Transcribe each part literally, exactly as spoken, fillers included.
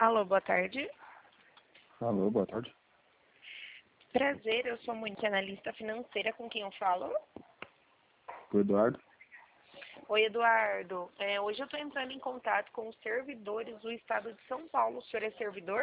Alô, boa tarde. Alô, boa tarde. Prazer, eu sou a Monique, analista financeira, com quem eu falo? O Eduardo. Oi, Eduardo. É, hoje eu estou entrando em contato com os servidores do estado de São Paulo. O senhor é servidor?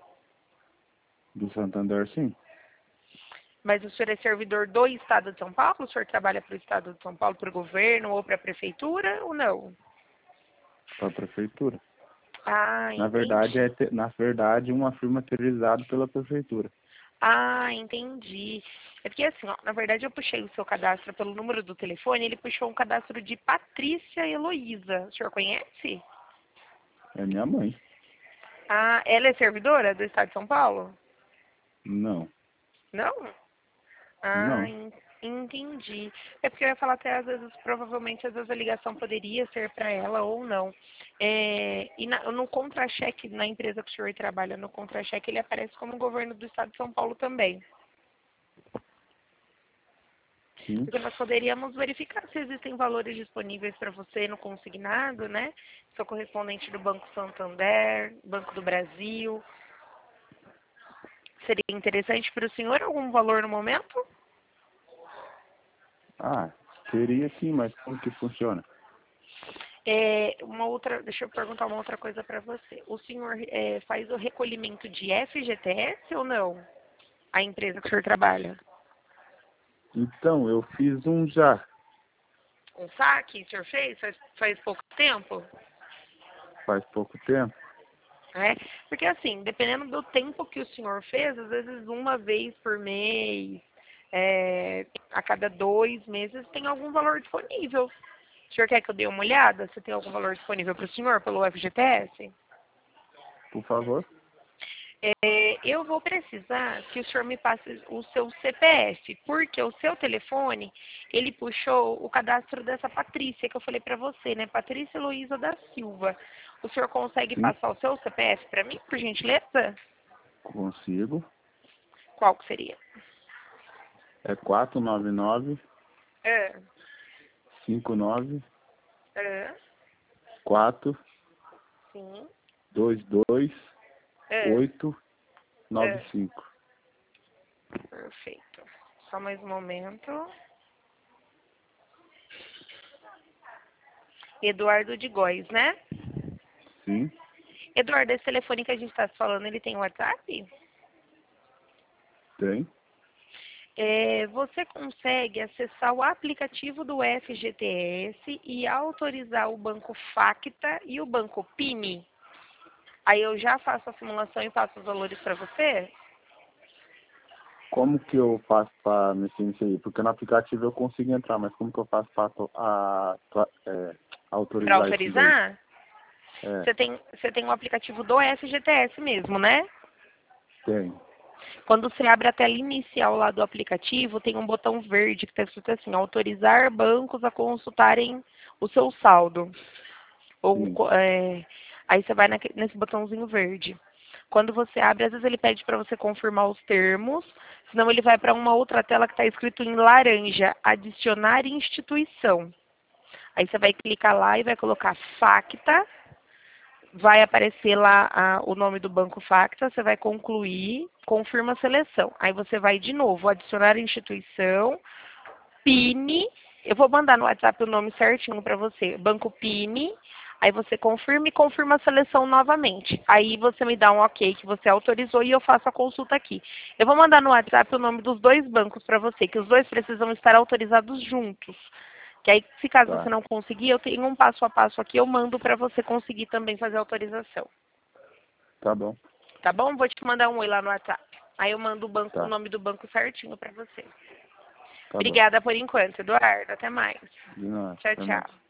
Do Santander, sim. Mas o senhor é servidor do estado de São Paulo? O senhor trabalha para o estado de São Paulo, para o governo ou para a prefeitura ou não? Para a prefeitura. Ah, Na entendi. verdade, é te- na verdade uma firma terceirizada pela prefeitura. Ah, entendi. É porque assim, ó, na verdade eu puxei o seu cadastro pelo número do telefone, ele puxou um cadastro de Patrícia Heloísa. O senhor conhece? É minha mãe. Ah, ela é servidora do estado de São Paulo? Não, Não? Ah, não. en- entendi. É porque eu ia falar até às vezes, provavelmente, às vezes a ligação poderia ser para ela ou não. É, e na- no contra-cheque, na empresa que o senhor trabalha, no contra-cheque, ele aparece como governo do estado de São Paulo também. Sim. Porque nós poderíamos verificar se existem valores disponíveis para você no consignado, né? Sou correspondente do Banco Santander, Banco do Brasil. Seria interessante para o senhor algum valor no momento? Ah, teria sim, mas como que funciona? É, uma outra, deixa eu perguntar uma outra coisa para você. O senhor é, faz o recolhimento de F G T S ou não? A empresa que o senhor trabalha? Então, eu fiz um já, Um saque, o senhor fez? Faz, faz pouco tempo? faz pouco tempo. É, porque assim, dependendo do tempo que o senhor fez, às vezes uma vez por mês, é, a cada dois meses, tem algum valor disponível. O senhor quer que eu dê uma olhada se tem algum valor disponível para o senhor pelo F G T S? Por favor. É, eu vou precisar que o senhor me passe o seu C P F, porque o seu telefone, ele puxou o cadastro dessa Patrícia, que eu falei para você, né? Patrícia Luísa da Silva. O senhor consegue Sim, passar o seu C P F para mim, por gentileza? consigo. Qual que seria? É quatro nove nove, É, cinco nove, é, quatro, sim, dois dois, é, oito, nove é. cinco. Perfeito. Só mais um momento. Eduardo de Góes, né? Sim, Eduardo, esse telefone que a gente está falando, ele tem WhatsApp? tem. É, você consegue acessar o aplicativo do F G T S e autorizar o banco Facta e o banco Pini? Aí eu já faço a simulação e passo os valores para você? Como que eu faço para mexer nisso aí? Porque no aplicativo eu consigo entrar, mas como que eu faço para é, Para autorizar isso daí? autorizar? É, Você tem, você tem o aplicativo do F G T S mesmo, né? tem. Quando você abre a tela inicial lá do aplicativo, tem um botão verde que está escrito assim, autorizar bancos a consultarem o seu saldo. Ou, Sim, é, aí você vai naque- nesse botãozinho verde. Quando você abre, às vezes ele pede para você confirmar os termos, senão ele vai para uma outra tela que está escrito em laranja, adicionar instituição. Aí você vai clicar lá e vai colocar Facta, vai aparecer lá a- o nome do banco Facta, você vai concluir, confirma a seleção. Aí você vai de novo, adicionar instituição, Pini, eu vou mandar no WhatsApp o nome certinho para você, Banco Pini, aí você confirma e confirma a seleção novamente. Aí você me dá um ok que você autorizou e eu faço a consulta aqui. Eu vou mandar no WhatsApp o nome dos dois bancos para você, que os dois precisam estar autorizados juntos. Que aí, se caso você tá. não conseguir, eu tenho um passo a passo aqui, eu mando para você conseguir também fazer a autorização. Tá bom. Tá bom? Vou te mandar um oi lá no WhatsApp. Aí eu mando o, banco, o Tá. nome do banco certinho para você. Tá bom. Obrigada por enquanto, Eduardo. Até mais. De nada. Tchau, Até mais. tchau.